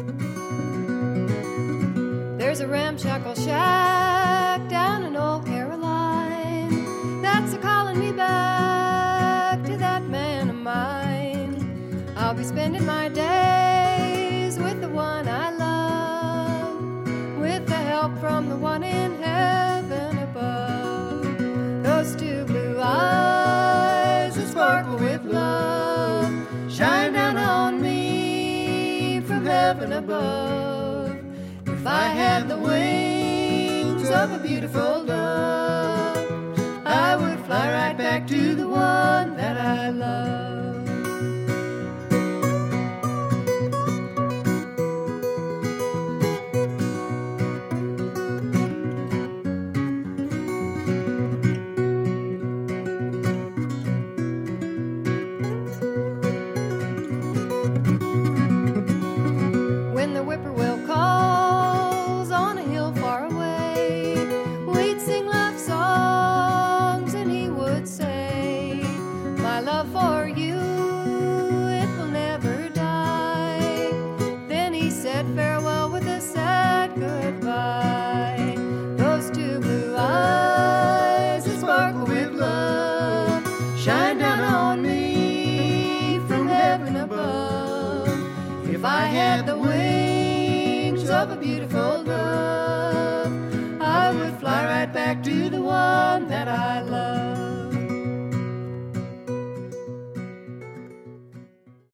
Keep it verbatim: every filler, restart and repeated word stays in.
There's a ramshackle shack down in old Caroline that's a calling me back to that man of mine. I'll be spending my days with the one I love, with the help from the one in heaven above. Those two blue eyes that sparkle with love shine down on me from heaven above. If I had the wings of a beautiful dove, I would fly right back to the one that I love. When the whippoorwill calls on a hill far away, we'd sing love songs and he would say, my love for you, it will never die. Then he said farewell with a sad goodbye. Those two blue eyes that sparkle with love shine down on me from heaven above. If I had the wings of a beautiful dove,